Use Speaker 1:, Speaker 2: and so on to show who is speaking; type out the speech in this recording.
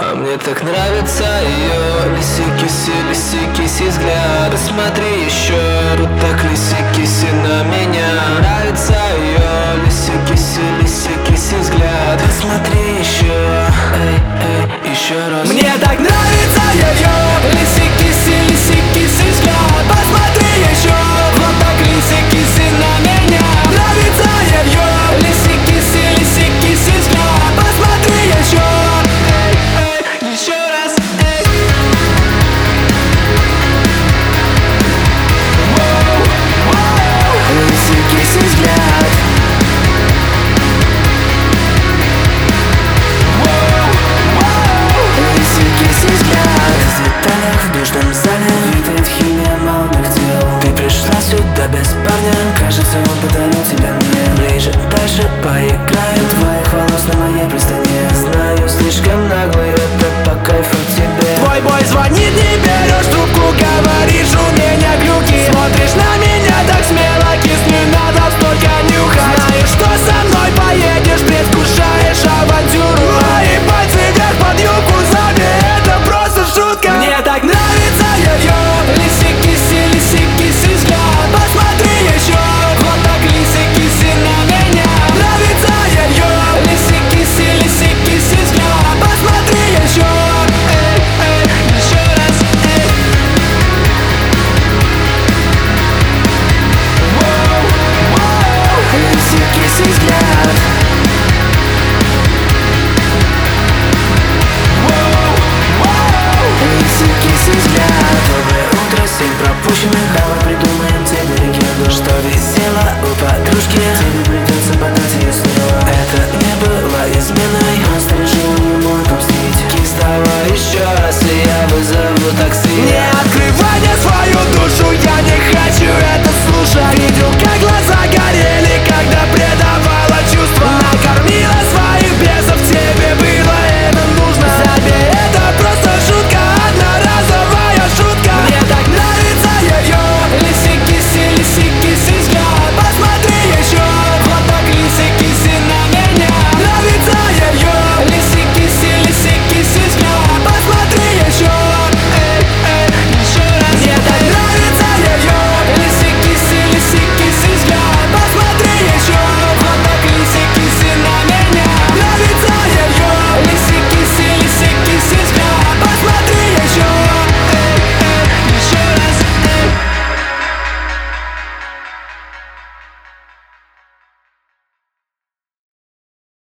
Speaker 1: Мне так нравится ее лиси-киси взгляд. Посмотри еще, вот так лиси-киси на меня. Нравится ее лиси-киси взгляд. Посмотри еще, еще раз.
Speaker 2: Мне так нравится ее лиси-киси взгляд. Посмотри еще, вот так лиси-киси на меня. Нравится ее лиси-киси взгляд. Посмотри еще,
Speaker 1: еще раз.
Speaker 2: лиси-киси взгляд. Лиси-киси взгляд. В деталях в бежном зале